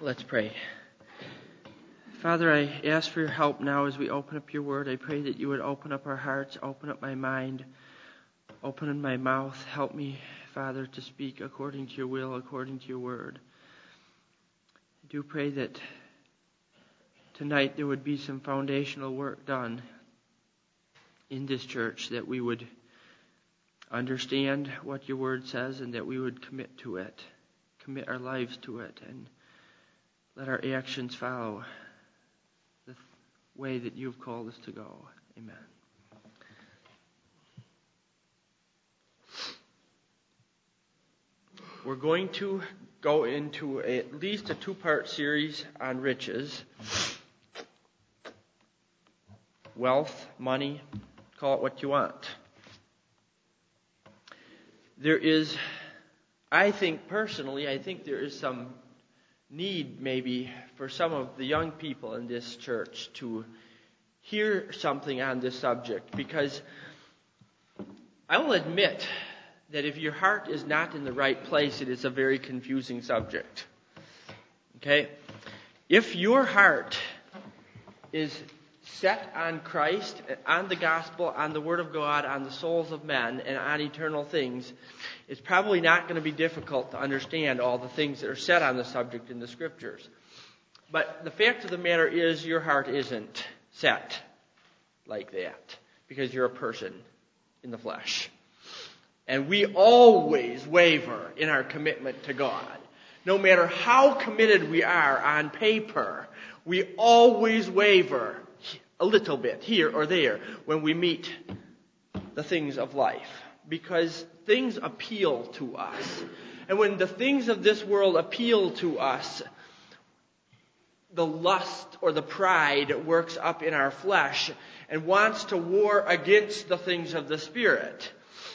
Let's pray. Father, I ask for your help now as we open up your word. I pray that you would open up our hearts, open up my mind, open my mouth. Help me, Father, to speak according to your will, according to your word. I do pray that tonight there would be some foundational work done in this church, that we would understand what your word says and that we would commit to it, commit our lives to it, and let our actions follow the way that you've called us to go. Amen. We're going to go into at least a 2-part series on riches. Wealth, money, call it what you want. There is, I think there is some need maybe for some of the young people in this church to hear something on this subject, because I will admit that if your heart is not in the right place, it is a very confusing subject. Okay? If your heart is set on Christ, on the gospel, on the Word of God, on the souls of men, and on eternal things, it's probably not going to be difficult to understand all the things that are said on the subject in the Scriptures. But the fact of the matter is your heart isn't set like that, because you're a person in the flesh. And we always waver in our commitment to God. No matter how committed we are on paper, we always waver a little bit here or there when we meet the things of life, because things appeal to us. And when the things of this world appeal to us, the lust or the pride works up in our flesh and wants to war against the things of the Spirit.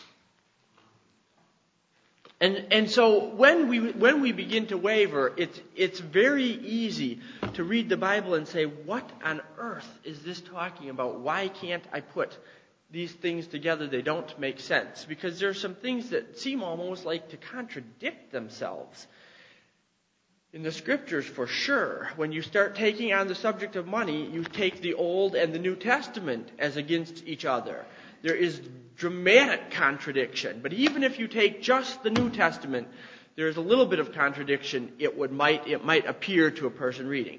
And so when we begin to waver, it's very easy to read the Bible and say, what on earth is this talking about? Why can't I put these things together? They don't make sense. Because there are some things that seem almost like to contradict themselves in the Scriptures, for sure. When you start taking on the subject of money, you take the Old and the New Testament as against each other. There is dramatic contradiction. But even if you take just the New Testament, there's a little bit of contradiction. It might appear to a person reading.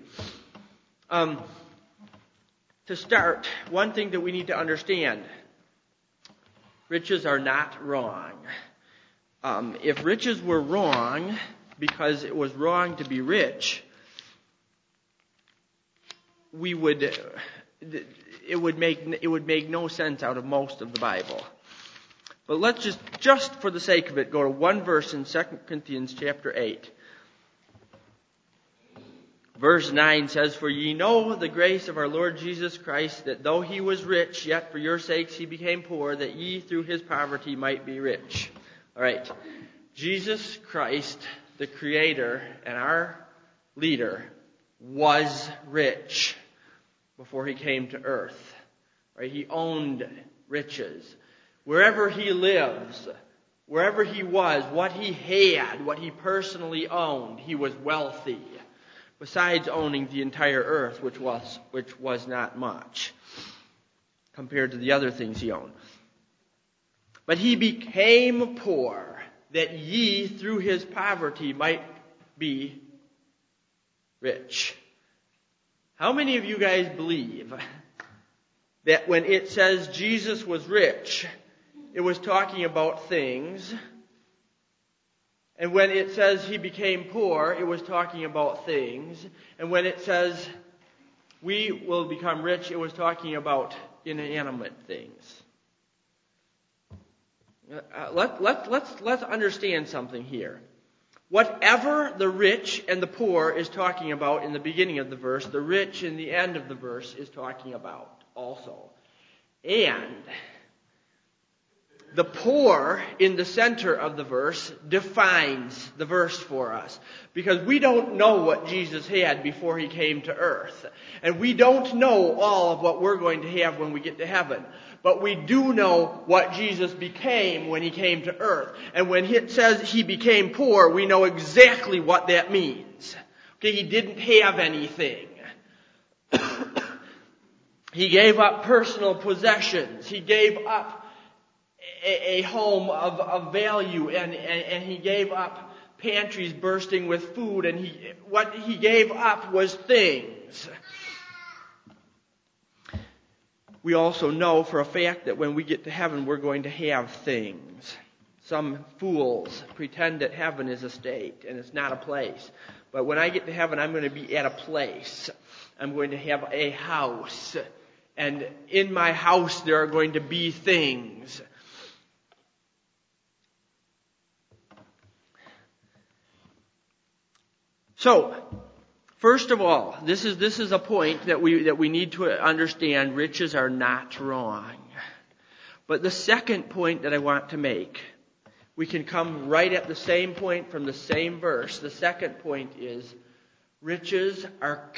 To start, one thing that we need to understand: riches are not wrong. If riches were wrong because it was wrong to be rich, it would make no sense out of most of the Bible. But let's just for the sake of it, go to one verse in 2 Corinthians chapter 8. Verse 9 says, "For ye know the grace of our Lord Jesus Christ, that though he was rich, yet for your sakes he became poor, that ye through his poverty might be rich." All right. Jesus Christ, the Creator and our leader, was rich before he came to earth. Right? He owned riches. Wherever he lives, wherever he was, what he had, what he personally owned, he was wealthy. Besides owning the entire earth, which was not much compared to the other things he owned. But he became poor, that ye through his poverty might be rich. How many of you guys believe that when it says Jesus was rich, it was talking about things? And when it says he became poor, it was talking about things. And when it says we will become rich, it was talking about inanimate things. Let's understand something here. Whatever the rich and the poor is talking about in the beginning of the verse, the rich in the end of the verse is talking about also. And the poor in the center of the verse defines the verse for us. Because we don't know what Jesus had before he came to earth. And we don't know all of what we're going to have when we get to heaven. But we do know what Jesus became when he came to earth. And when it says he became poor, we know exactly what that means. Okay, he didn't have anything. He gave up personal possessions. He gave up a home of value, and he gave up pantries bursting with food, and what he gave up was things. We also know for a fact that when we get to heaven, we're going to have things. Some fools pretend that heaven is a state and it's not a place. But when I get to heaven, I'm going to be at a place. I'm going to have a house. And in my house, there are going to be things. So, first of all, this is a point that we need to understand. Riches are not wrong. But the second point that I want to make, we can come right at the same point from the same verse. The second point is, riches are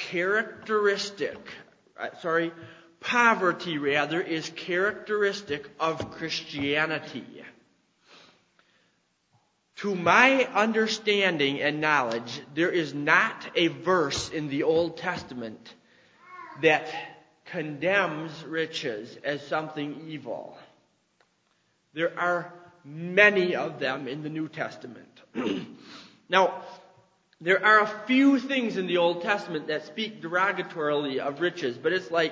poverty rather is characteristic of Christianity. To my understanding and knowledge, there is not a verse in the Old Testament that condemns riches as something evil. There are many of them in the New Testament. Now, there are a few things in the Old Testament that speak derogatorily of riches, but it's like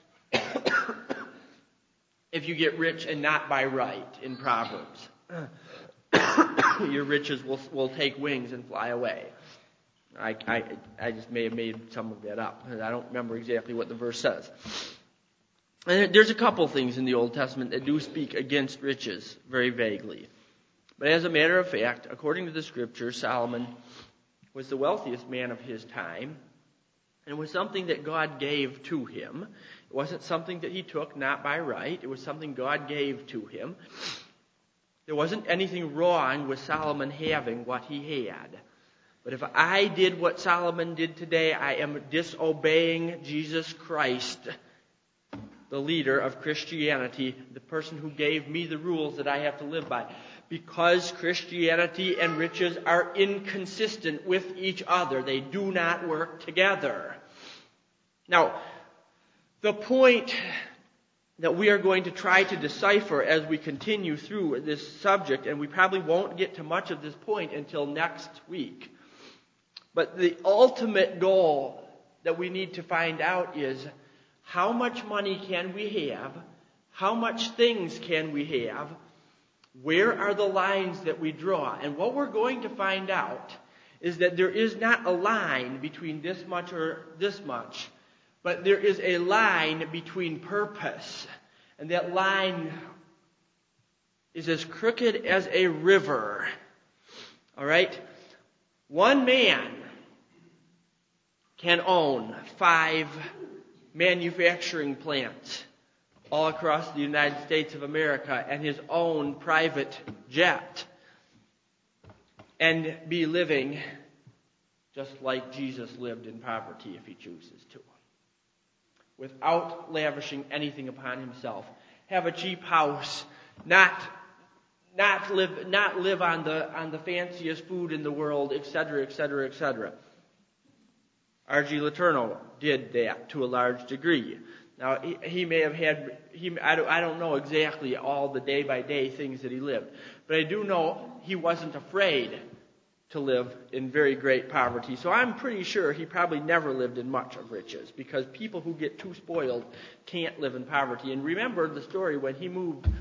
if you get rich and not by right in Proverbs. Your riches will take wings and fly away. I just may have made some of that up. I don't remember exactly what the verse says. And there's a couple things in the Old Testament that do speak against riches very vaguely. But as a matter of fact, according to the Scripture, Solomon was the wealthiest man of his time. And it was something that God gave to him. It wasn't something that he took not by right. It was something God gave to him. There wasn't anything wrong with Solomon having what he had. But if I did what Solomon did today, I am disobeying Jesus Christ, the leader of Christianity, the person who gave me the rules that I have to live by. Because Christianity and riches are inconsistent with each other. They do not work together. Now, the point that we are going to try to decipher as we continue through this subject, and we probably won't get to much of this point until next week. But the ultimate goal that we need to find out is, how much money can we have? How much things can we have? Where are the lines that we draw? And what we're going to find out is that there is not a line between this much or this much, but there is a line between purpose. And that line is as crooked as a river. All right? One man can own 5 manufacturing plants all across the United States of America and his own private jet, and be living just like Jesus lived in poverty if he chooses to, without lavishing anything upon himself. Have a cheap house, not live on the fanciest food in the world, etc., etc., etc. R.G. Letourneau did that to a large degree. Now, he may have had, I don't know exactly all the day-by-day things that he lived, but I do know he wasn't afraid to live in very great poverty. So I'm pretty sure he probably never lived in much of riches, because people who get too spoiled can't live in poverty. And remember the story when he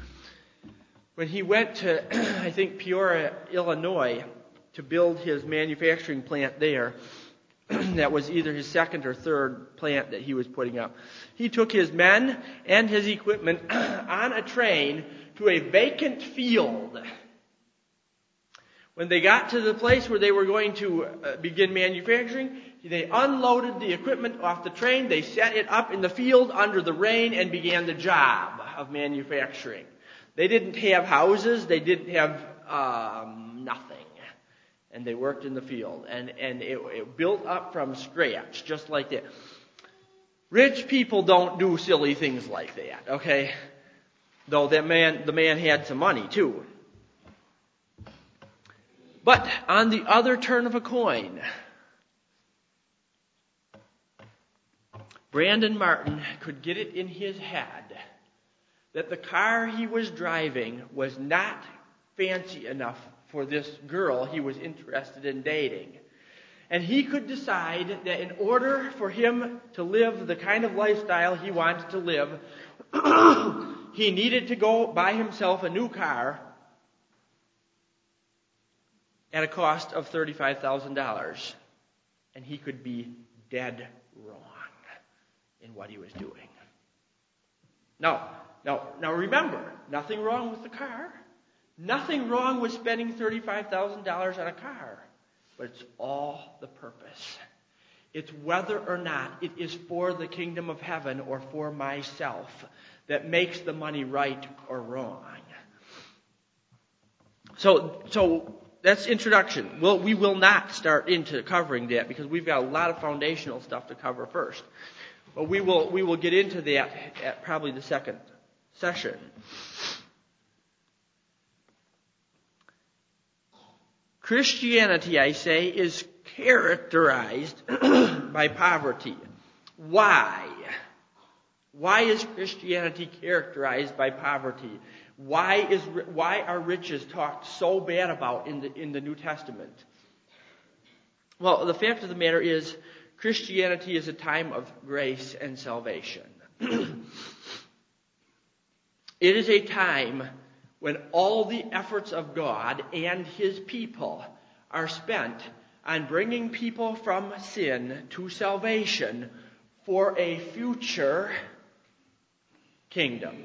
went to, I think, Peoria, Illinois, to build his manufacturing plant there. That was either his second or third plant that he was putting up. He took his men and his equipment on a train to a vacant field. When they got to the place where they were going to begin manufacturing, they unloaded the equipment off the train, they set it up in the field under the rain, and began the job of manufacturing. They didn't have houses, they didn't have nothing. And they worked in the field. And it built up from scratch, just like that. Rich people don't do silly things like that, okay? Though the man had some money too. But on the other turn of a coin, Brandon Martin could get it in his head that the car he was driving was not fancy enough for this girl he was interested in dating. And he could decide that in order for him to live the kind of lifestyle he wanted to live, he needed to go buy himself a new car at a cost of $35,000. And he could be dead wrong in what he was doing. Now remember, nothing wrong with the car. Nothing wrong with spending $35,000 on a car. But it's all the purpose. It's whether or not it is for the kingdom of heaven or for myself that makes the money right or wrong. So that's introduction. Well, we will not start into covering that because we've got a lot of foundational stuff to cover first. But we will get into that at probably the second session. Christianity, I say, is characterized by poverty. Why? Why is Christianity characterized by poverty? Why are riches talked so bad about in the New Testament? Well, the fact of the matter is, Christianity is a time of grace and salvation. It is a time when all the efforts of God and His people are spent on bringing people from sin to salvation for a future kingdom.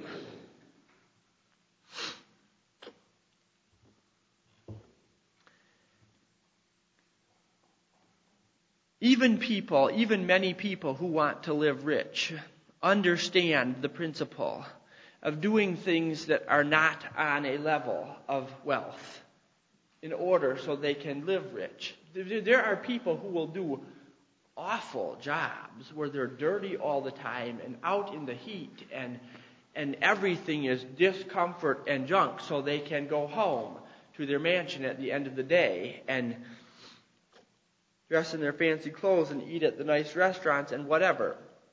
Even many people who want to live rich understand the principle of doing things that are not on a level of wealth in order so they can live rich. There are people who will do awful jobs where they're dirty all the time and out in the heat and everything is discomfort and junk so they can go home to their mansion at the end of the day and dress in their fancy clothes and eat at the nice restaurants and whatever.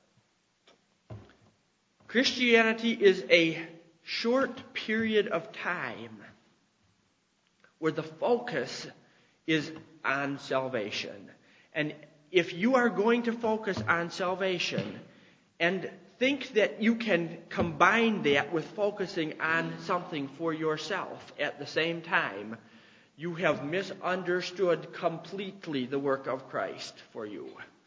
Christianity is a short period of time where the focus is on salvation. And if you are going to focus on salvation and think that you can combine that with focusing on something for yourself at the same time, you have misunderstood completely the work of Christ for you.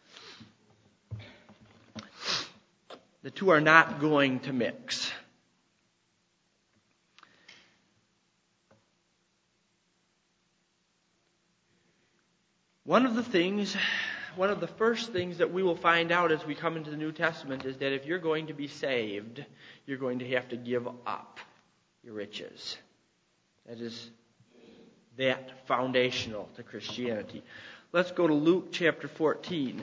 The two are not going to mix. One of the first things that we will find out as we come into the New Testament is that if you're going to be saved, you're going to have to give up your riches. That is that foundational to Christianity. Let's go to Luke chapter 14.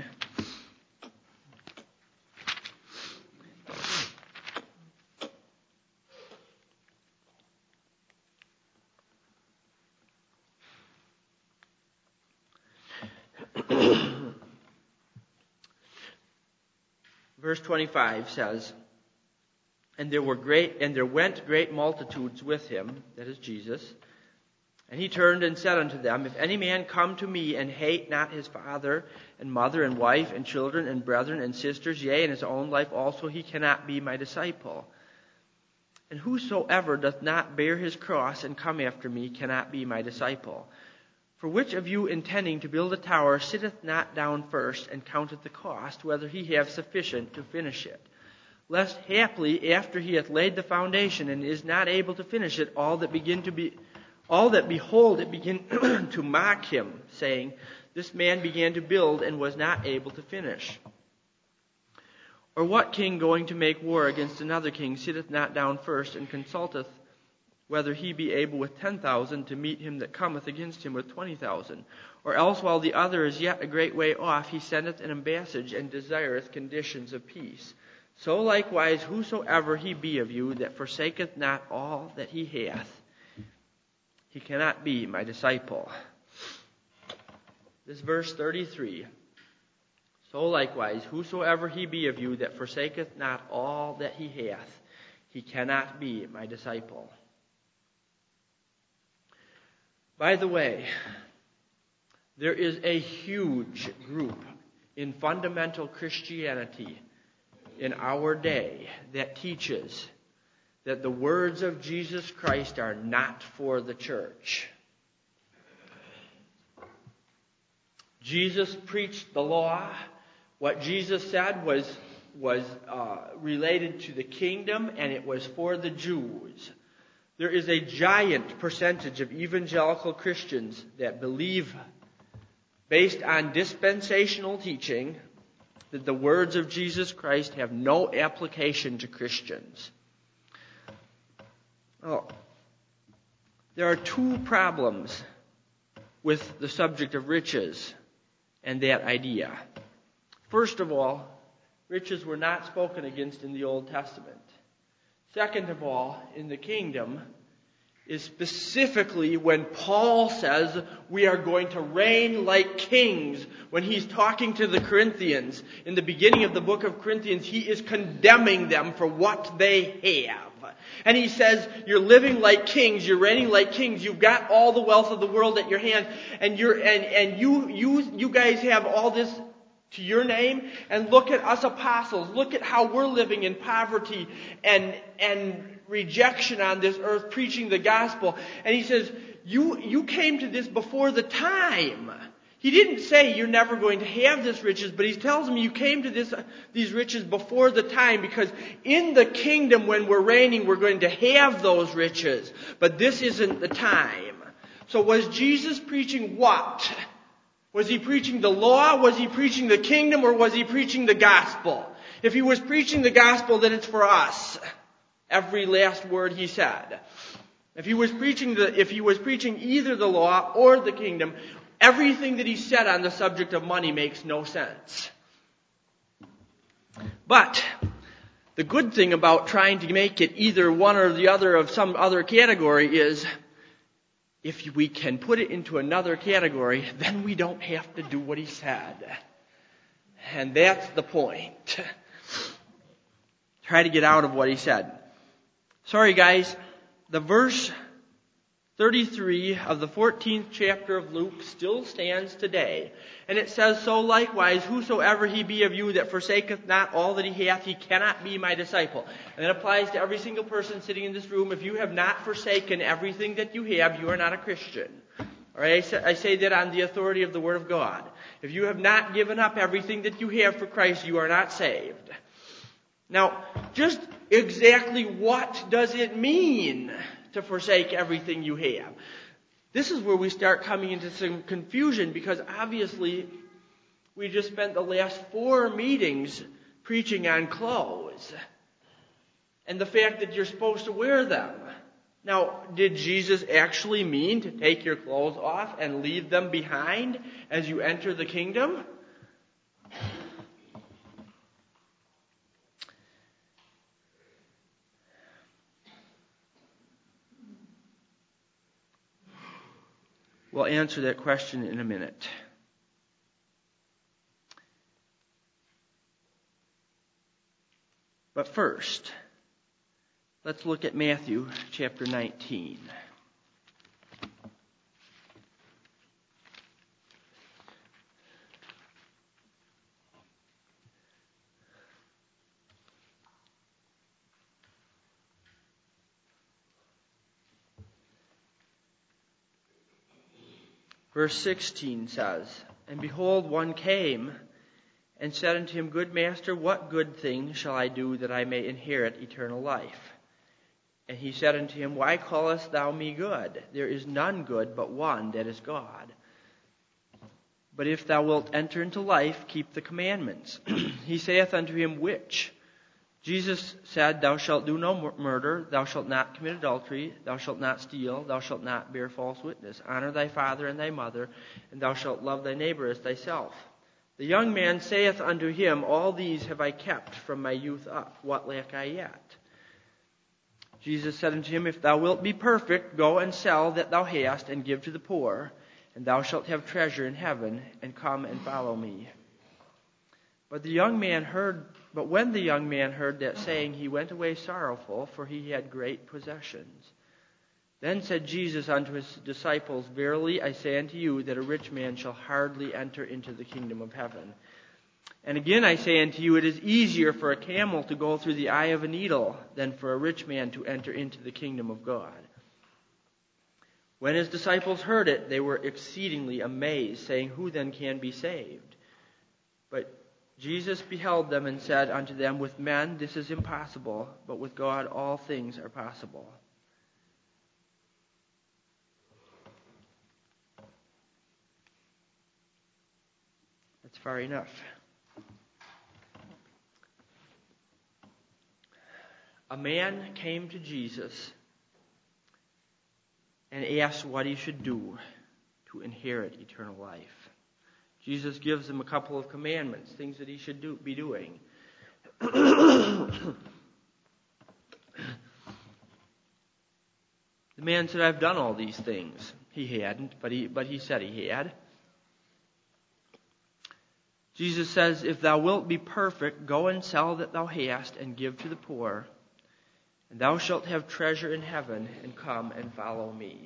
Verse 25 says, And there went great multitudes with him, that is Jesus. And he turned and said unto them, If any man come to me and hate not his father and mother and wife and children and brethren and sisters, yea, and his own life also, he cannot be my disciple. And whosoever doth not bear his cross and come after me cannot be my disciple. For which of you intending to build a tower sitteth not down first and counteth the cost, whether he have sufficient to finish it? Lest haply after he hath laid the foundation and is not able to finish it, all that behold it begin to mock him, saying, This man began to build and was not able to finish. Or what king going to make war against another king sitteth not down first and consulteth whether he be able with 10,000 to meet him that cometh against him with 20,000? Or else while the other is yet a great way off, he sendeth an ambassage and desireth conditions of peace. So likewise whosoever he be of you that forsaketh not all that he hath, he cannot be my disciple. This verse 33. So likewise, whosoever he be of you that forsaketh not all that he hath, he cannot be my disciple. By the way, there is a huge group in fundamental Christianity in our day that teaches that the words of Jesus Christ are not for the church. Jesus preached the law. What Jesus said was related to the kingdom, and it was for the Jews. There is a giant percentage of evangelical Christians that believe, based on dispensational teaching, that the words of Jesus Christ have no application to Christians. Oh, there are two problems with the subject of riches and that idea. First of all, riches were not spoken against in the Old Testament. Second of all, in the kingdom is specifically when Paul says we are going to reign like kings. When he's talking to the Corinthians, in the beginning of the book of Corinthians, he is condemning them for what they have. And he says, you're living like kings, you're reigning like kings, you've got all the wealth of the world at your hand, and you guys have all this to your name, and look at us apostles, look at how we're living in poverty and rejection on this earth, preaching the gospel. And he says, you came to this before the time. He didn't say you're never going to have this riches, but he tells them you came to these riches before the time, because in the kingdom when we're reigning, we're going to have those riches. But this isn't the time. So was Jesus preaching what? Was he preaching the law? Was he preaching the kingdom? Or was he preaching the gospel? If he was preaching the gospel, then it's for us. Every last word he said. If he was preaching either the law or the kingdom, everything that he said on the subject of money makes no sense. But the good thing about trying to make it either one or the other of some other category is, if we can put it into another category, then we don't have to do what he said. And that's the point. Try to get out of what he said. Sorry guys, the verse 33 of the 14th chapter of Luke still stands today. And it says, so likewise, whosoever he be of you that forsaketh not all that he hath, he cannot be my disciple. And that applies to every single person sitting in this room. If you have not forsaken everything that you have, you are not a Christian. All right, I say that on the authority of the Word of God. If you have not given up everything that you have for Christ, you are not saved. Now, just exactly what does it mean to forsake everything you have? This is where we start coming into some confusion, because obviously we just spent the last 4 meetings preaching on clothes and the fact that you're supposed to wear them. Now, did Jesus actually mean to take your clothes off and leave them behind as you enter the kingdom? We'll answer that question in a minute. But first, let's look at Matthew chapter 19. Verse 16 says, and behold, one came and said unto him, Good master, what good thing shall I do that I may inherit eternal life? And he said unto him, Why callest thou me good? There is none good but one, that is God. But if thou wilt enter into life, keep the commandments. He saith unto him, Which? Jesus said, Thou shalt do no murder, thou shalt not commit adultery, thou shalt not steal, thou shalt not bear false witness. Honor thy father and thy mother, and thou shalt love thy neighbor as thyself. The young man saith unto him, All these have I kept from my youth up. What lack I yet? Jesus said unto him, If thou wilt be perfect, go and sell that thou hast, and give to the poor, and thou shalt have treasure in heaven, and come and follow me. But when the young man heard that saying, he went away sorrowful, for he had great possessions. Then said Jesus unto his disciples, Verily I say unto you, that a rich man shall hardly enter into the kingdom of heaven. And again I say unto you, it is easier for a camel to go through the eye of a needle than for a rich man to enter into the kingdom of God. When his disciples heard it, they were exceedingly amazed, saying, Who then can be saved? But Jesus beheld them and said unto them, With men this is impossible, but with God all things are possible. That's far enough. A man came to Jesus and asked what he should do to inherit eternal life. Jesus gives him a couple of commandments, things that he should be doing. The man said, I've done all these things. He hadn't, but he said he had. Jesus says, If thou wilt be perfect, go and sell that thou hast, and give to the poor, and thou shalt have treasure in heaven, and come and follow me.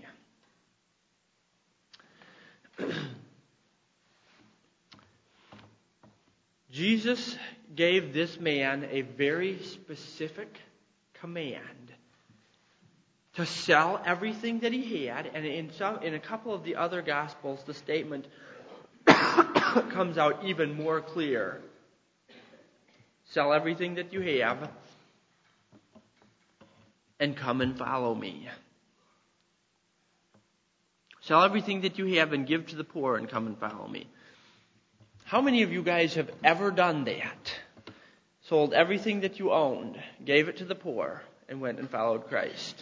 Jesus gave this man a very specific command to sell everything that he had, and in a couple of the other Gospels, the statement comes out even more clear. Sell everything that you have and come and follow me. Sell everything that you have and give to the poor and come and follow me. How many of you guys have ever done that? Sold everything that you owned, gave it to the poor, and went and followed Christ?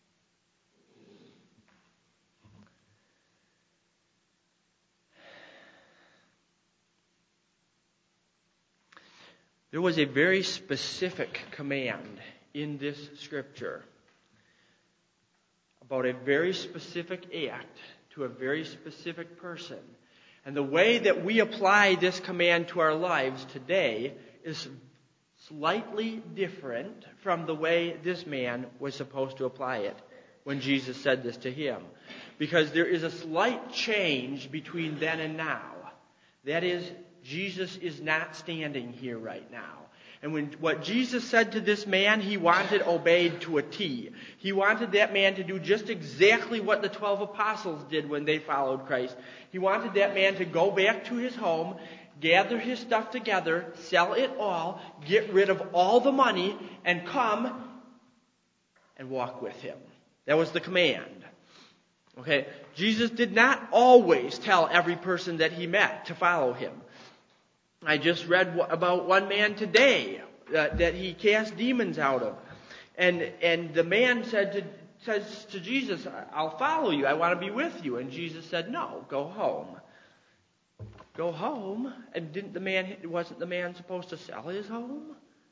There was a very specific command in this scripture about a very specific act to a very specific person. And the way that we apply this command to our lives today is slightly different from the way this man was supposed to apply it when Jesus said this to him. Because there is a slight change between then and now. That is, Jesus is not standing here right now. And what Jesus said to this man, he wanted obeyed to a T. He wanted that man to do just exactly what the 12 apostles did when they followed Christ. He wanted that man to go back to his home, gather his stuff together, sell it all, get rid of all the money, and come and walk with him. That was the command. Okay? Jesus did not always tell every person that he met to follow him. I just read about one man today that he cast demons out of. And the man says to Jesus, I'll follow you. I want to be with you. And Jesus said, no, go home. Go home? And wasn't the man supposed to sell his home?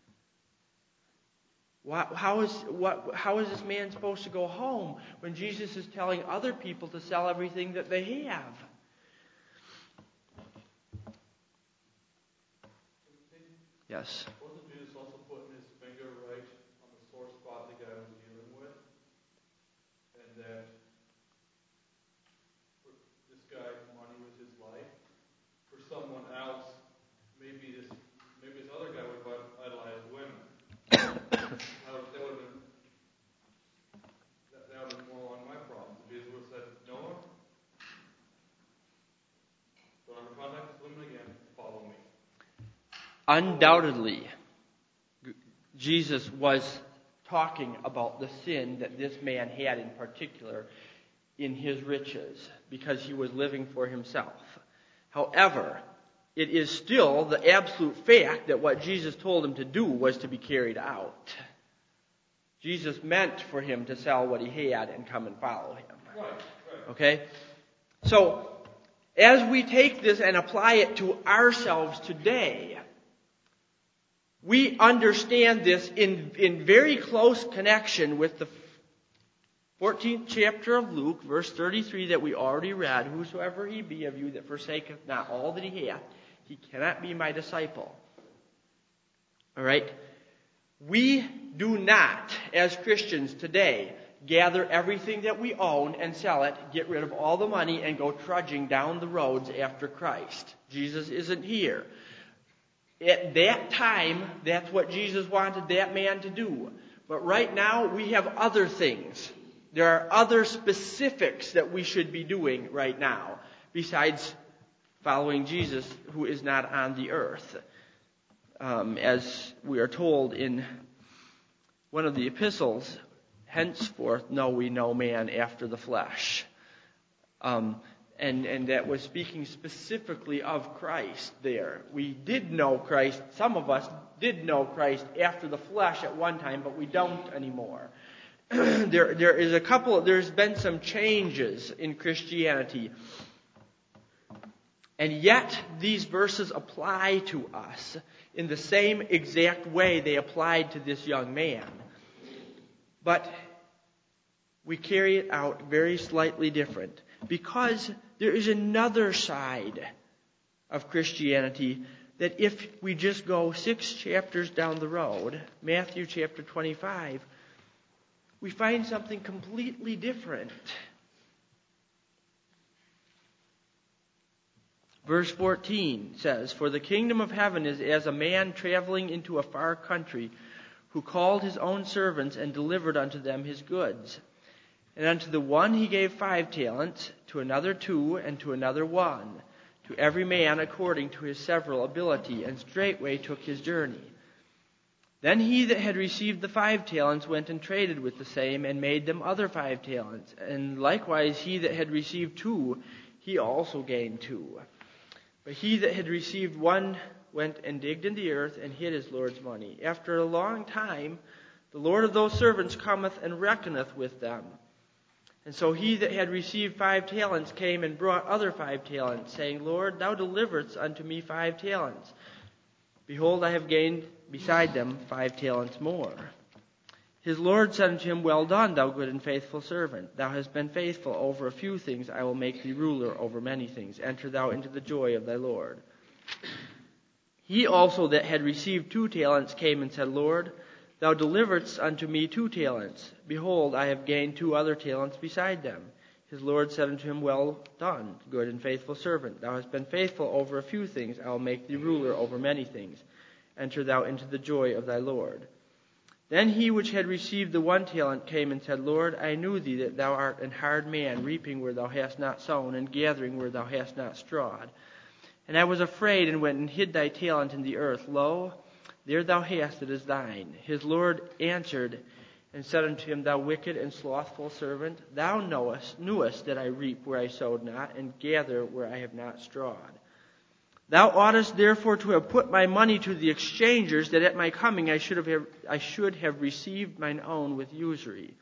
How is this man supposed to go home when Jesus is telling other people to sell everything that they have? Yes. Wasn't Jesus also putting his finger right on the sore spot the guy was dealing with? And that for this guy, money was his life. For someone else, maybe this other guy would have idolized women. that would have been more along my problem. Jesus would have said, Noah, don't ever contact this woman again. Follow me. Undoubtedly, Jesus was talking about the sin that this man had in particular in his riches, because he was living for himself. However, it is still the absolute fact that what Jesus told him to do was to be carried out. Jesus meant for him to sell what he had and come and follow him. Right. Okay? So, as we take this and apply it to ourselves today, we understand this in very close connection with the 14th chapter of Luke, verse 33 that we already read. Whosoever he be of you that forsaketh not all that he hath, he cannot be my disciple. All right? We do not, as Christians today, gather everything that we own and sell it, get rid of all the money, and go trudging down the roads after Christ. Jesus isn't here. At that time, that's what Jesus wanted that man to do. But right now, we have other things. There are other specifics that we should be doing right now, besides following Jesus, who is not on the earth. As we are told in one of the epistles, henceforth know we no man after the flesh. And that was speaking specifically of Christ there. We did know Christ, some of us did know Christ after the flesh at one time, but we don't anymore. There's been some changes in Christianity. And yet, these verses apply to us in the same exact way they applied to this young man. But we carry it out very slightly different, because there is another side of Christianity that if we just go 6 chapters down the road, Matthew chapter 25, we find something completely different. Verse 14 says, "For the kingdom of heaven is as a man traveling into a far country, who called his own servants and delivered unto them his goods. And unto the one he gave 5 talents, to another 2, and to another 1, to every man according to his several ability, and straightway took his journey. Then he that had received the 5 talents went and traded with the same, and made them other 5 talents. And likewise he that had received 2, he also gained 2. But he that had received 1 went and digged in the earth, and hid his Lord's money. After a long time, the Lord of those servants cometh and reckoneth with them. And so he that had received 5 talents came and brought other 5 talents, saying, Lord, thou deliveredst unto me 5 talents. Behold, I have gained beside them 5 talents more. His Lord said unto him, Well done, thou good and faithful servant. Thou hast been faithful over a few things. I will make thee ruler over many things. Enter thou into the joy of thy Lord. He also that had received 2 talents came and said, Lord, thou deliveredst unto me 2 talents. Behold, I have gained 2 other talents beside them. His Lord said unto him, Well done, good and faithful servant. Thou hast been faithful over a few things. I will make thee ruler over many things. Enter thou into the joy of thy Lord. Then he which had received the 1 talent came and said, Lord, I knew thee that thou art an hard man, reaping where thou hast not sown, and gathering where thou hast not strawed. And I was afraid, and went and hid thy talent in the earth. Lo, there thou hast it as thine. His Lord answered and said unto him, Thou wicked and slothful servant, thou knewest that I reap where I sowed not, and gather where I have not strawed. Thou oughtest therefore to have put my money to the exchangers, that at my coming I should have received mine own with usury.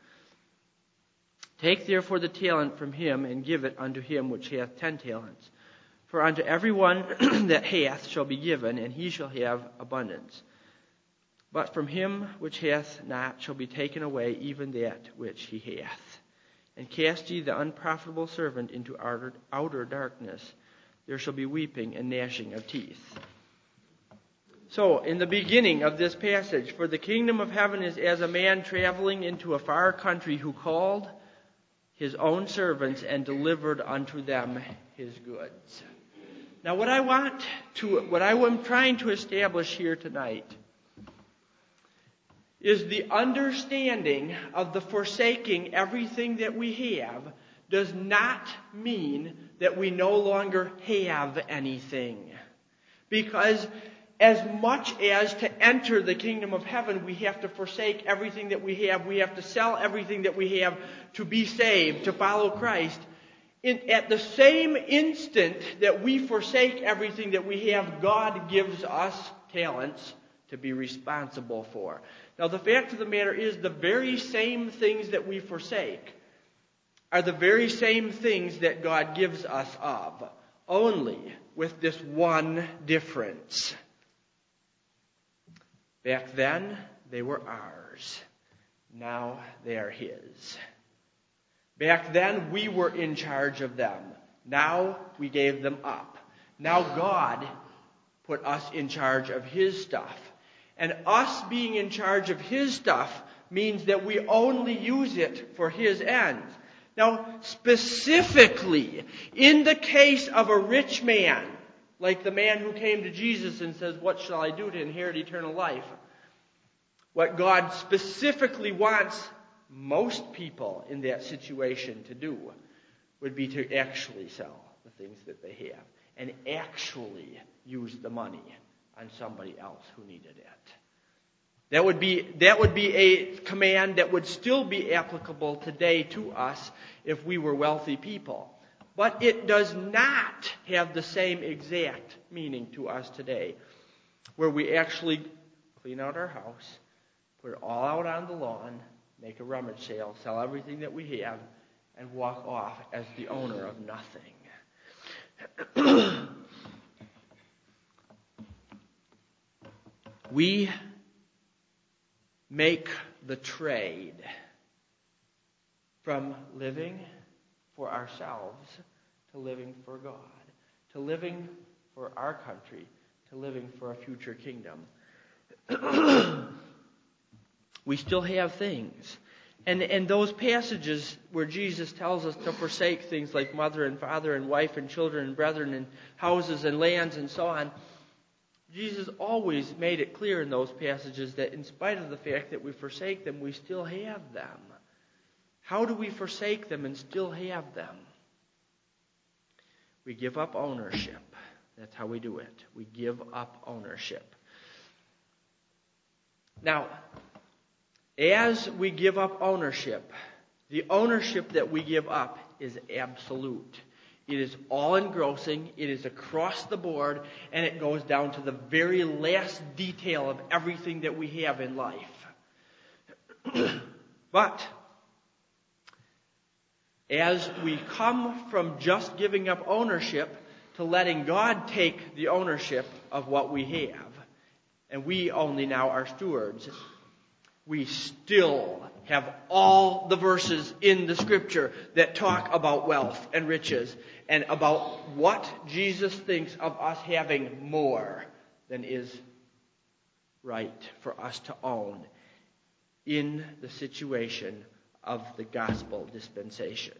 Take therefore the talent from him, and give it unto him which hath 10 talents. For unto every one that hath shall be given, and he shall have abundance. But from him which hath not shall be taken away even that which he hath. And cast ye the unprofitable servant into outer darkness. There shall be weeping and gnashing of teeth. So, in the beginning of this passage, for the kingdom of heaven is as a man traveling into a far country, who called his own servants and delivered unto them his goods. Now, what I'm trying to establish here tonight is the understanding of the forsaking everything that we have does not mean that we no longer have anything. Because as much as to enter the kingdom of heaven, we have to forsake everything that we have. We have to sell everything that we have to be saved, to follow Christ. At the same instant that we forsake everything that we have, God gives us talents to be responsible for. Now, the fact of the matter is, the very same things that we forsake are the very same things that God gives us of, only with this one difference. Back then, they were ours. Now they are His. Back then, we were in charge of them. Now we gave them up. Now God put us in charge of His stuff. And us being in charge of His stuff means that we only use it for His ends. Now, specifically, in the case of a rich man, like the man who came to Jesus and says, "What shall I do to inherit eternal life?" What God specifically wants most people in that situation to do would be to actually sell the things that they have and actually use the money on somebody else who needed it. That would be a command that would still be applicable today to us if we were wealthy people. But it does not have the same exact meaning to us today, where we actually clean out our house, put it all out on the lawn, make a rummage sale, sell everything that we have, and walk off as the owner of nothing. We make the trade from living for ourselves to living for God, to living for our country, to living for a future kingdom. We still have things. And those passages where Jesus tells us to forsake things like mother and father and wife and children and brethren and houses and lands and so on, Jesus always made it clear in those passages that in spite of the fact that we forsake them, we still have them. How do we forsake them and still have them? We give up ownership. That's how we do it. We give up ownership. Now, as we give up ownership, the ownership that we give up is absolute. It is all-engrossing, it is across the board, and it goes down to the very last detail of everything that we have in life. But as we come from just giving up ownership to letting God take the ownership of what we have, and we only now are stewards, we still have all the verses in the Scripture that talk about wealth and riches and about what Jesus thinks of us having more than is right for us to own in the situation of the gospel dispensation.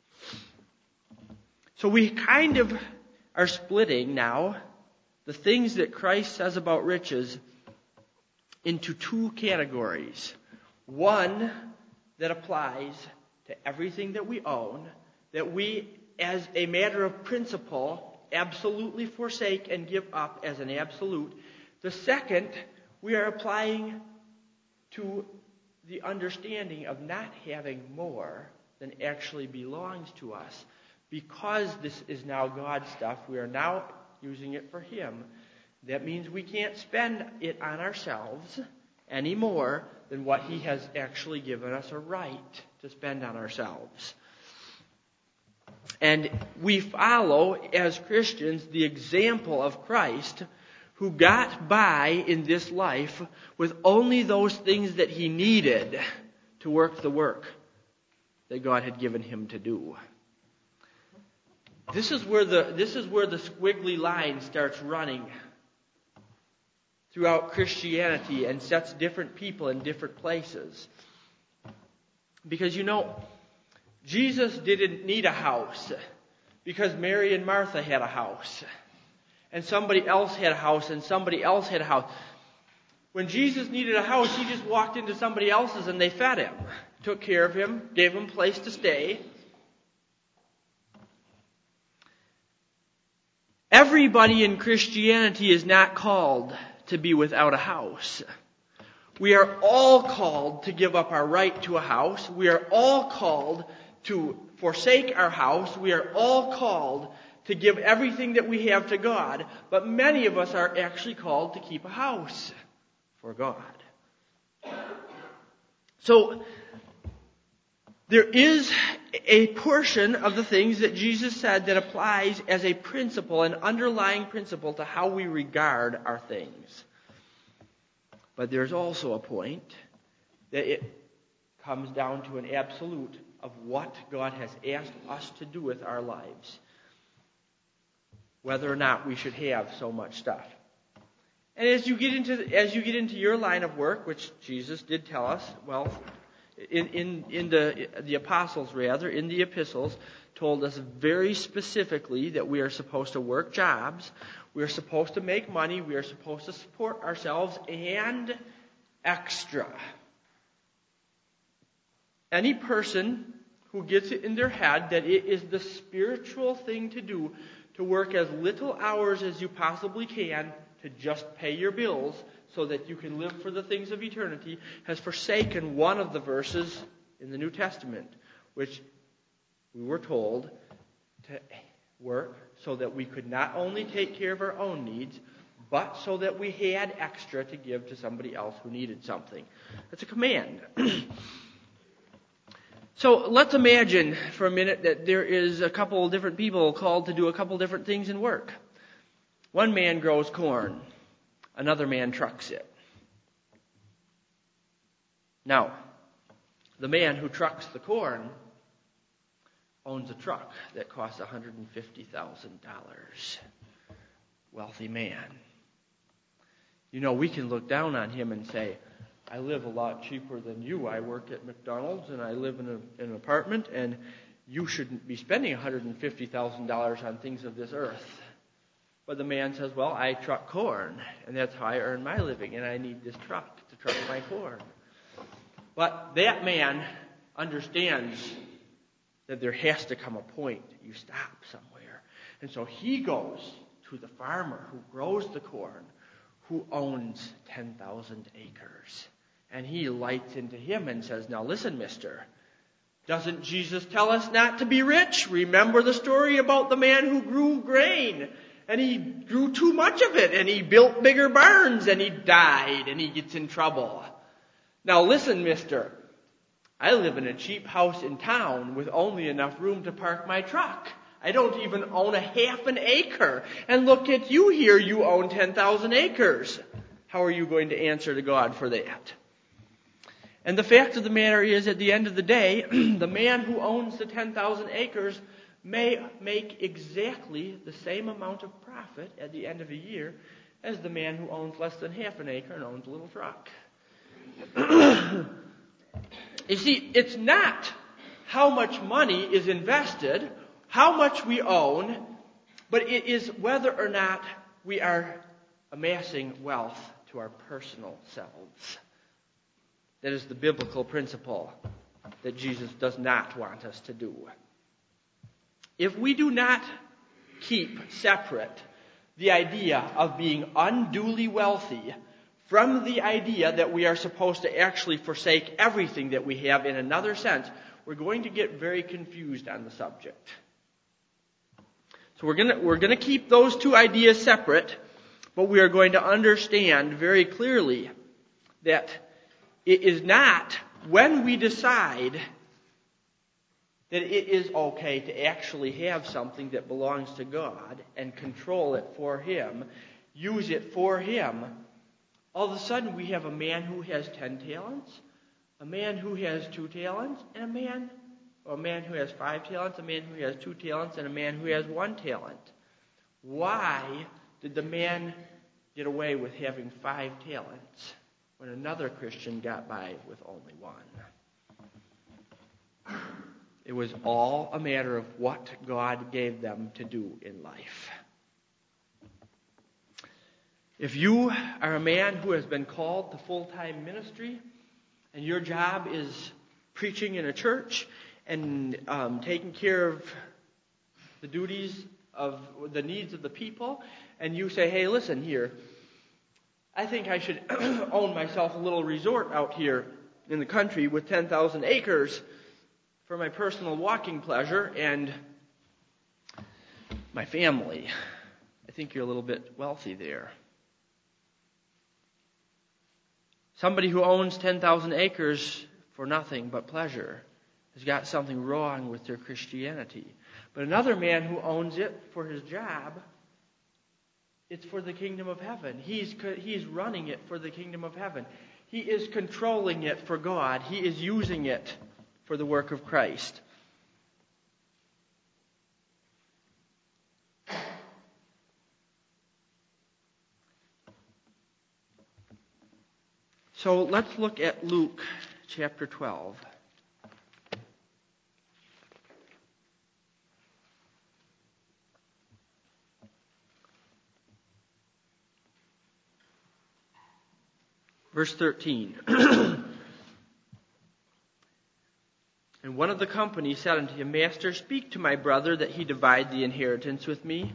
So we kind of are splitting now the things that Christ says about riches into two categories. One that applies to everything that we own, that we, as a matter of principle, absolutely forsake and give up as an absolute. The second, we are applying to the understanding of not having more than actually belongs to us. Because this is now God's stuff, we are now using it for Him. That means we can't spend it on ourselves any more than what He has actually given us a right to spend on ourselves. And we follow, as Christians, the example of Christ, who got by in this life with only those things that He needed to work the work that God had given Him to do. This is where the squiggly line starts running throughout Christianity and sets different people in different places. Because Jesus didn't need a house because Mary and Martha had a house. And somebody else had a house and somebody else had a house. When Jesus needed a house, He just walked into somebody else's and they fed Him, took care of Him, gave Him a place to stay. Everybody in Christianity is not called to be without a house. We are all called to give up our right to a house. We are all called to forsake our house. We are all called to give everything that we have to God. But many of us are actually called to keep a house for God. So there is a portion of the things that Jesus said that applies as a principle, an underlying principle to how we regard our things. But there's also a point that it comes down to an absolute of what God has asked us to do with our lives. Whether or not we should have so much stuff. And as you get into your line of work, which Jesus did tell us, well, in the apostles rather, in the epistles, told us very specifically that we are supposed to work jobs, we are supposed to make money, we are supposed to support ourselves, and extra. Any person who gets it in their head that it is the spiritual thing to do to work as little hours as you possibly can to just pay your bills so that you can live for the things of eternity has forsaken one of the verses in the New Testament, which we were told to work so that we could not only take care of our own needs, but so that we had extra to give to somebody else who needed something. That's a command. So let's imagine for a minute that there is a couple different people called to do a couple different things in work. One man grows corn. Another man trucks it. Now, the man who trucks the corn owns a truck that costs $150,000. Wealthy man. You know, we can look down on him and say, I live a lot cheaper than you. I work at McDonald's and I live in an apartment, and you shouldn't be spending $150,000 on things of this earth. But the man says, well, I truck corn, and that's how I earn my living, and I need this truck to truck my corn. But that man understands that there has to come a point that you stop somewhere. And so he goes to the farmer who grows the corn, who owns 10,000 acres. And he lights into him and says, now listen, mister, doesn't Jesus tell us not to be rich? Remember the story about the man who grew grain, and he grew too much of it, and he built bigger barns, and he died, and he gets in trouble. Now listen, mister, I live in a cheap house in town with only enough room to park my truck. I don't even own a half an acre. And look at you here, you own 10,000 acres. How are you going to answer to God for that? And the fact of the matter is, at the end of the day, the man who owns the 10,000 acres may make exactly the same amount of profit at the end of a year as the man who owns less than half an acre and owns a little truck. You see, it's not how much money is invested, how much we own, but it is whether or not we are amassing wealth to our personal selves. That is the biblical principle that Jesus does not want us to do. If we do not keep separate the idea of being unduly wealthy from the idea that we are supposed to actually forsake everything that we have in another sense, we're going to get very confused on the subject. So we're going to keep those two ideas separate, but we are going to understand very clearly that it is not when we decide that it is okay to actually have something that belongs to God and control it for Him, use it for Him. All of a sudden we have a man who has 10 talents, a man who has 2 talents, and a man who has 5 talents, a man who has 2 talents, and a man who has 1 talent. Why did the man get away with having 5 talents when another Christian got by with only 1? It was all a matter of what God gave them to do in life. If you are a man who has been called to full-time ministry, and your job is preaching in a church and taking care of the duties of the needs of the people, and you say, hey, listen here, I think I should own myself a little resort out here in the country with 10,000 acres for my personal walking pleasure and my family. I think you're a little bit wealthy there. Somebody who owns 10,000 acres for nothing but pleasure has got something wrong with their Christianity. But another man who owns it for his job, it's for the kingdom of heaven. He's running it for the kingdom of heaven. He is controlling it for God. He is using it for the work of Christ. So let's look at Luke chapter 12. Verse 13. And one of the company said unto him, Master, speak to my brother that he divide the inheritance with me.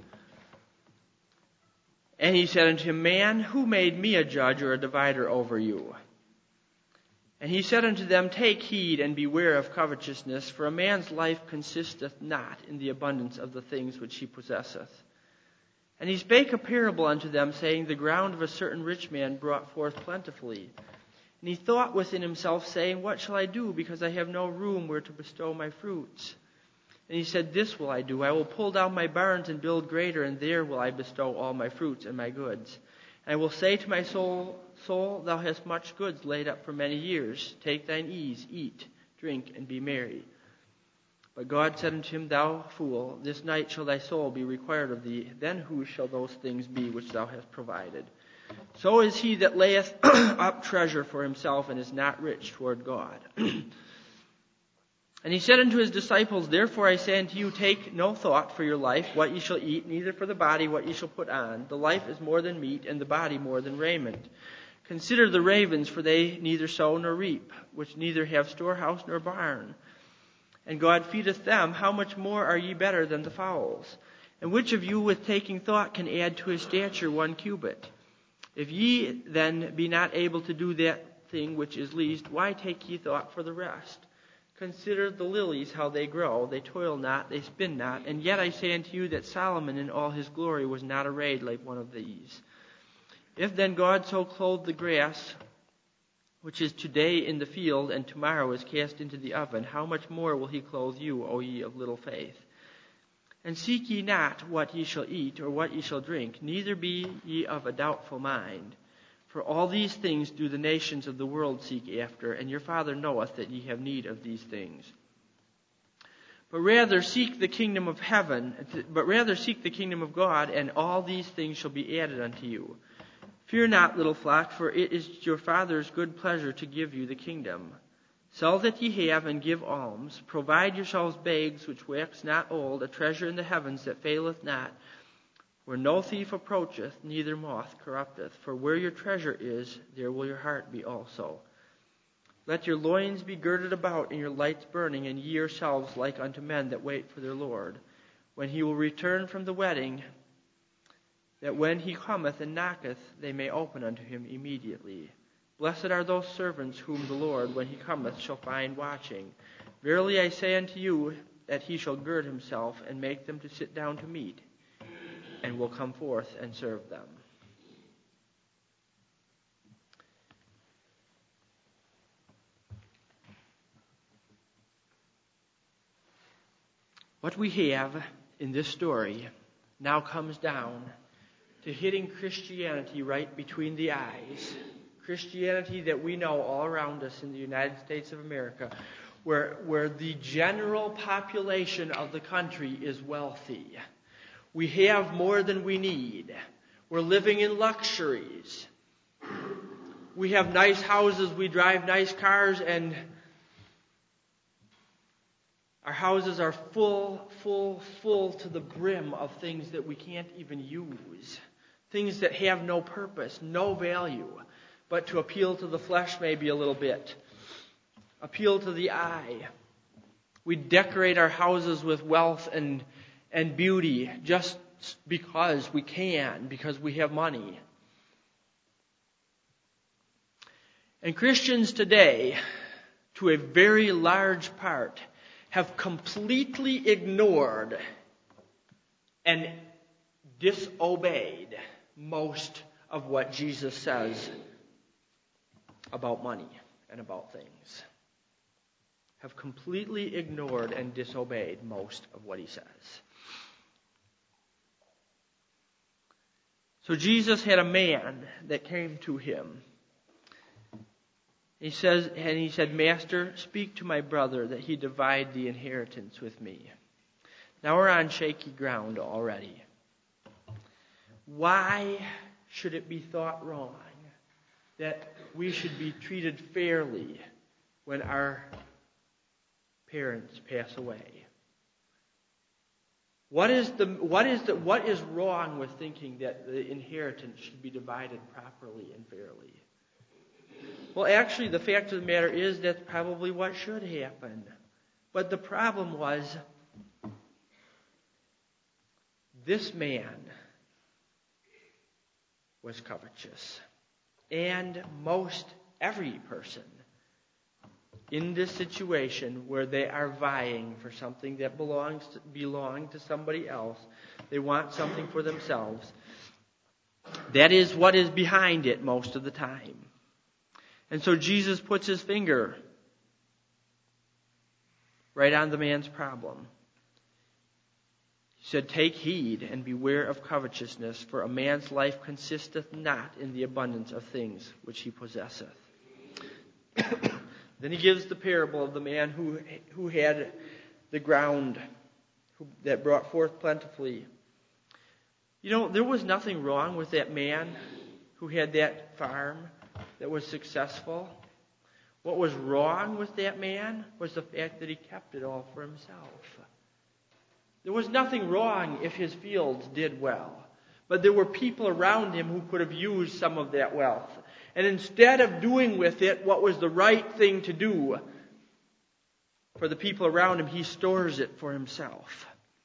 And he said unto him, Man, who made me a judge or a divider over you? And he said unto them, Take heed and beware of covetousness, for a man's life consisteth not in the abundance of the things which he possesseth. And he spake a parable unto them, saying, The ground of a certain rich man brought forth plentifully. And he thought within himself, saying, What shall I do, because I have no room where to bestow my fruits? And he said, This will I do. I will pull down my barns and build greater, and there will I bestow all my fruits and my goods. And I will say to my soul, Soul, thou hast much goods laid up for many years. Take thine ease, eat, drink, and be merry. But God said unto him, Thou fool, this night shall thy soul be required of thee. Then whose shall those things be which thou hast provided? So is he that layeth up treasure for himself and is not rich toward God. And he said unto his disciples, Therefore I say unto you, take no thought for your life, what ye shall eat, neither for the body what ye shall put on. The life is more than meat, and the body more than raiment. Consider the ravens, for they neither sow nor reap, which neither have storehouse nor barn. And God feedeth them. How much more are ye better than the fowls? And which of you with taking thought can add to his stature 1 cubit? If ye then be not able to do that thing which is least, why take ye thought for the rest? Consider the lilies, how they grow. They toil not, they spin not. And yet I say unto you that Solomon in all his glory was not arrayed like one of these. If then God so clothe the grass, which is today in the field, and tomorrow is cast into the oven, how much more will he clothe you, O ye of little faith? And seek ye not what ye shall eat, or what ye shall drink, neither be ye of a doubtful mind. For all these things do the nations of the world seek after, and your Father knoweth that ye have need of these things. But rather seek the kingdom of God, and all these things shall be added unto you. Fear not, little flock, for it is your Father's good pleasure to give you the kingdom. Sell that ye have, and give alms. Provide yourselves bags which wax not old, a treasure in the heavens that faileth not, where no thief approacheth, neither moth corrupteth. For where your treasure is, there will your heart be also. Let your loins be girded about, and your lights burning, and ye yourselves like unto men that wait for their Lord, when he will return from the wedding, that when he cometh and knocketh, they may open unto him immediately. Blessed are those servants whom the Lord, when he cometh, shall find watching. Verily I say unto you, that he shall gird himself, and make them to sit down to meat, and will come forth and serve them. What we have in this story now comes down to hitting Christianity right between the eyes. Christianity that we know all around us in the United States of America, where the general population of the country is wealthy. We have more than we need. We're living in luxuries. We have nice houses, we drive nice cars, and our houses are full to the brim of things that we can't even use. Things that have no purpose, no value, but to appeal to the flesh maybe a little bit. Appeal to the eye. We decorate our houses with wealth and beauty just because we can, because we have money. And Christians today, to a very large part, have completely ignored and disobeyed most of what Jesus says about money and about things. Have completely ignored and disobeyed most of what he says. So Jesus had a man that came to him. He said, Master, speak to my brother that he divide the inheritance with me. Now we're on shaky ground already. Why should it be thought wrong that we should be treated fairly when our parents pass away? What is wrong with thinking that the inheritance should be divided properly and fairly? Well, actually, the fact of the matter is that's probably what should happen. But the problem was, this man was covetous. And most every person in this situation where they are vying for something that belongs to somebody else, they want something for themselves, that is what is behind it most of the time. And so Jesus puts his finger right on the man's problem. He said, "Take heed and beware of covetousness, for a man's life consisteth not in the abundance of things which he possesseth." Then he gives the parable of the man who had the ground that brought forth plentifully. You know, there was nothing wrong with that man who had that farm that was successful. What was wrong with that man was the fact that he kept it all for himself. There was nothing wrong if his fields did well. But there were people around him who could have used some of that wealth. And instead of doing with it what was the right thing to do for the people around him, he stores it for himself.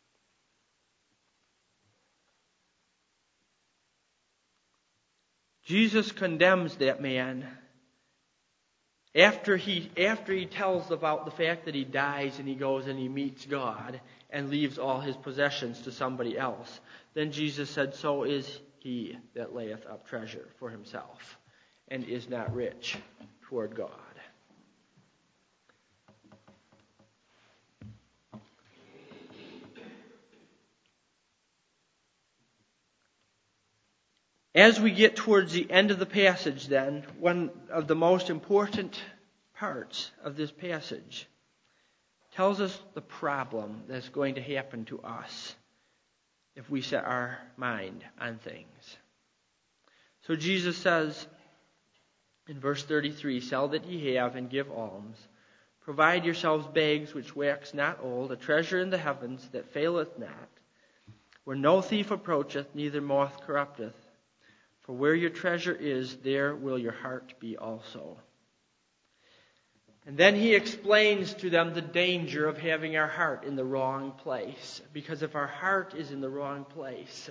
Jesus condemns that man after he tells about the fact that he dies and he goes and he meets God and leaves all his possessions to somebody else. Then Jesus said, "So is he that layeth up treasure for himself and is not rich toward God." As we get towards the end of the passage then, one of the most important parts of this passage tells us the problem that's going to happen to us if we set our mind on things. So Jesus says in verse 33, "Sell that ye have and give alms. Provide yourselves bags which wax not old, a treasure in the heavens that faileth not, where no thief approacheth, neither moth corrupteth. For where your treasure is, there will your heart be also." And then he explains to them the danger of having our heart in the wrong place. Because if our heart is in the wrong place,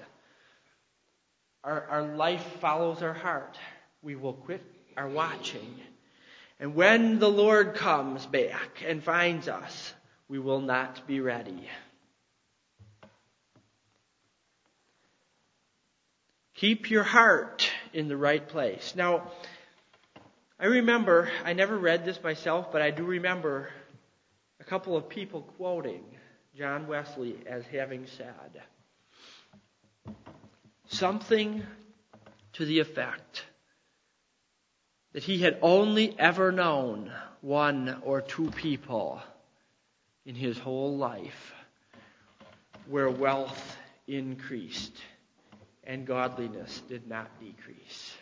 our life follows our heart. We will quit our watching. And when the Lord comes back and finds us, we will not be ready. Keep your heart in the right place. Now, I remember, I never read this myself, but I do remember a couple of people quoting John Wesley as having said something to the effect that he had only ever known one or two people in his whole life where wealth increased and godliness did not decrease.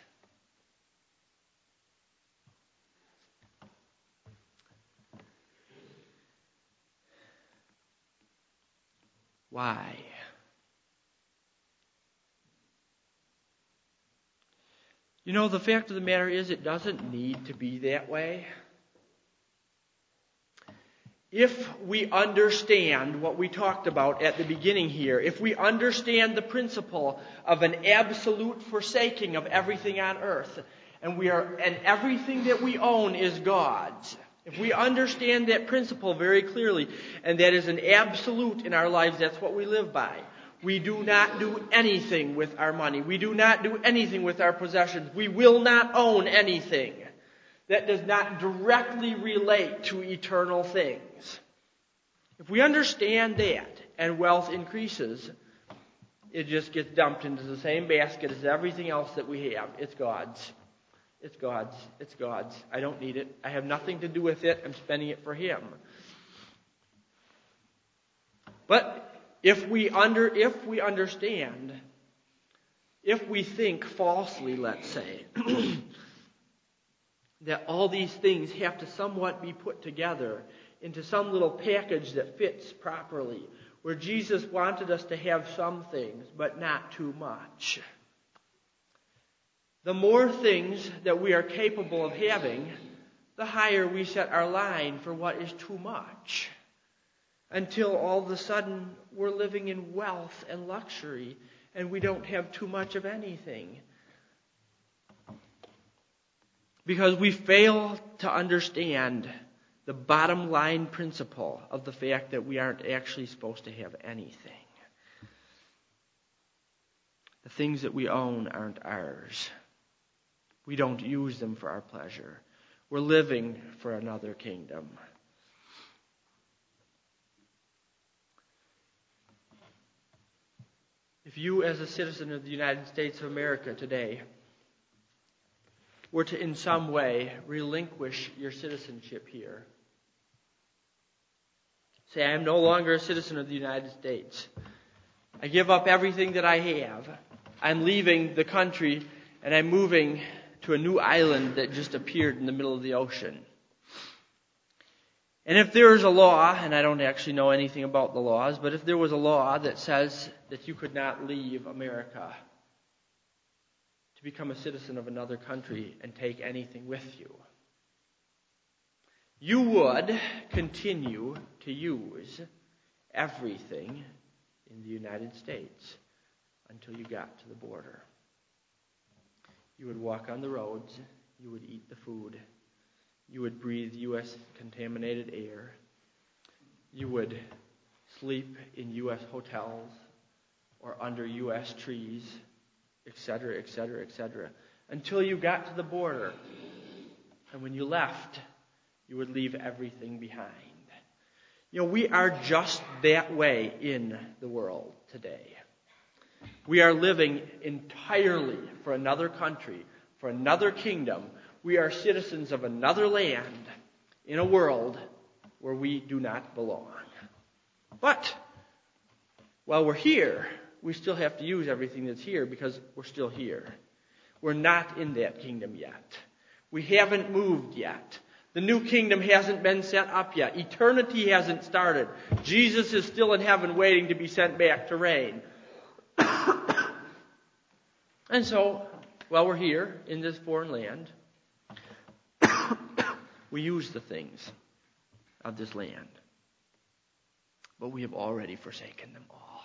Why? You know, the fact of the matter is it doesn't need to be that way. If we understand what we talked about at the beginning here, if we understand the principle of an absolute forsaking of everything on earth, and everything that we own is God's, if we understand that principle very clearly, and that is an absolute in our lives, that's what we live by. We do not do anything with our money. We do not do anything with our possessions. We will not own anything that does not directly relate to eternal things. If we understand that and wealth increases, it just gets dumped into the same basket as everything else that we have. It's God's. It's God's. It's God's. I don't need it. I have nothing to do with it. I'm spending it for Him. But if we understand, if we think falsely, let's say, that all these things have to somewhat be put together into some little package that fits properly, where Jesus wanted us to have some things, but not too much. The more things that we are capable of having, the higher we set our line for what is too much, until all of a sudden we're living in wealth and luxury, and we don't have too much of anything. Because we fail to understand the bottom line principle of the fact that we aren't actually supposed to have anything. The things that we own aren't ours. We don't use them for our pleasure. We're living for another kingdom. If you, as a citizen of the United States of America today, were to in some way relinquish your citizenship here, say, I am no longer a citizen of the United States. I give up everything that I have. I'm leaving the country and I'm moving to a new island that just appeared in the middle of the ocean. And if there is a law, and I don't actually know anything about the laws, but if there was a law that says that you could not leave America to become a citizen of another country and take anything with you, you would continue to use everything in the United States until you got to the border. You would walk on the roads. You would eat the food. You would breathe U.S. contaminated air. You would sleep in U.S. hotels or under U.S. trees, etc., etc., etc., until you got to the border. And when you left, you would leave everything behind. You know, we are just that way in the world today. We are living entirely for another country, for another kingdom. We are citizens of another land in a world where we do not belong. But while we're here, we still have to use everything that's here because we're still here. We're not in that kingdom yet. We haven't moved yet. The new kingdom hasn't been set up yet. Eternity hasn't started. Jesus is still in heaven waiting to be sent back to reign. And so, while we're here in this foreign land, we use the things of this land. But we have already forsaken them all.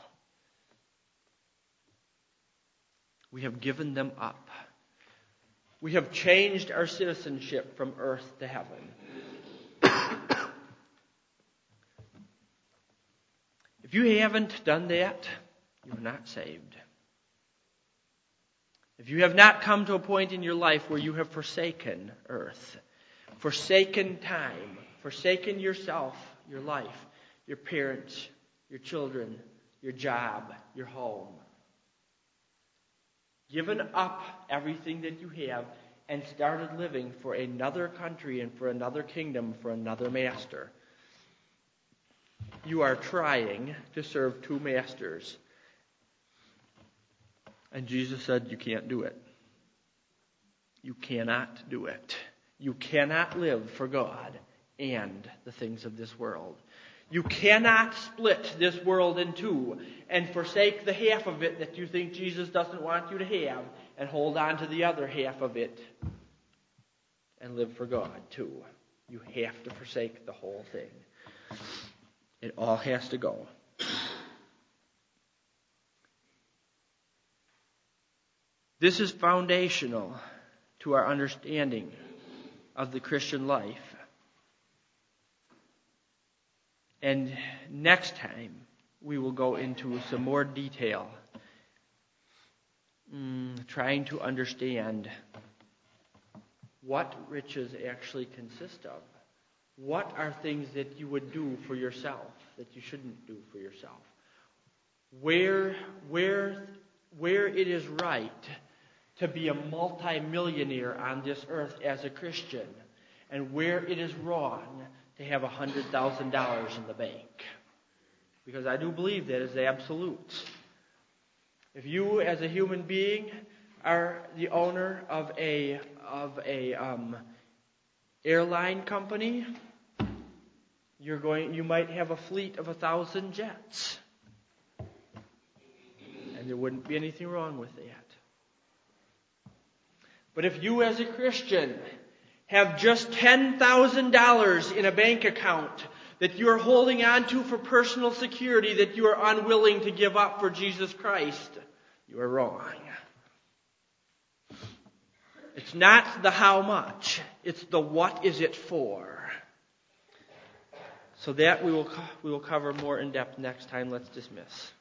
We have given them up. We have changed our citizenship from earth to heaven. If you haven't done that, you're not saved. If you have not come to a point in your life where you have forsaken earth, forsaken time, forsaken yourself, your life, your parents, your children, your job, your home, given up everything that you have and started living for another country and for another kingdom, for another master, you are trying to serve two masters. And Jesus said, you can't do it. You cannot do it. You cannot live for God and the things of this world. You cannot split this world in two and forsake the half of it that you think Jesus doesn't want you to have and hold on to the other half of it and live for God too. You have to forsake the whole thing. It all has to go. This is foundational to our understanding of the Christian life. And next time, we will go into some more detail, trying to understand what riches actually consist of. What are things that you would do for yourself that you shouldn't do for yourself? Where it is right to be a multimillionaire on this earth as a Christian, and where it is wrong to have $100,000 in the bank. Because I do believe that is absolute. If you, as a human being, are the owner of a airline company, you might have a fleet of 1,000 jets. And there wouldn't be anything wrong with that. But if you as a Christian have just $10,000 in a bank account that you are holding on to for personal security that you are unwilling to give up for Jesus Christ, you are wrong. It's not the how much, it's the what is it for. So that we will cover more in depth next time. Let's dismiss.